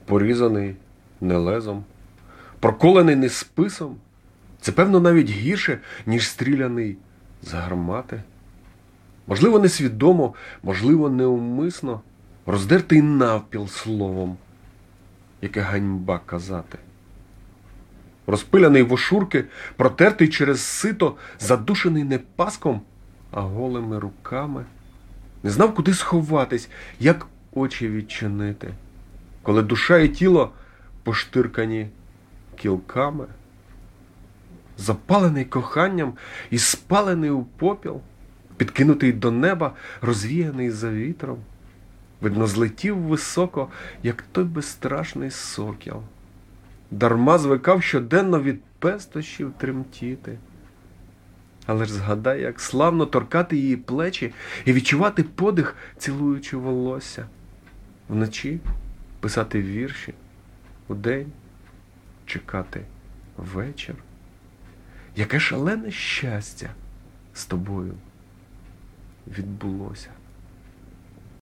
порізаний не лезом, проколений не списом. Це, певно, навіть гірше, ніж стріляний з гармати. Можливо, несвідомо, можливо, неумисно, роздертий навпіл словом, яке ганьба казати. Розпиляний в ошурки, протертий через сито, задушений не паском, а голими руками. Не знав, куди сховатись, як очі відчинити, коли душа і тіло поштиркані кілками. Запалений коханням і спалений у попіл, підкинутий до неба, розвіяний за вітром, видно, злетів високо, як той безстрашний сокіл. Дарма звикав щоденно від пестощів тремтіти. Але ж згадай, як славно торкати її плечі і відчувати подих, цілуючи волосся. Вночі писати вірші, удень чекати вечір. Яке шалене щастя з тобою відбулося.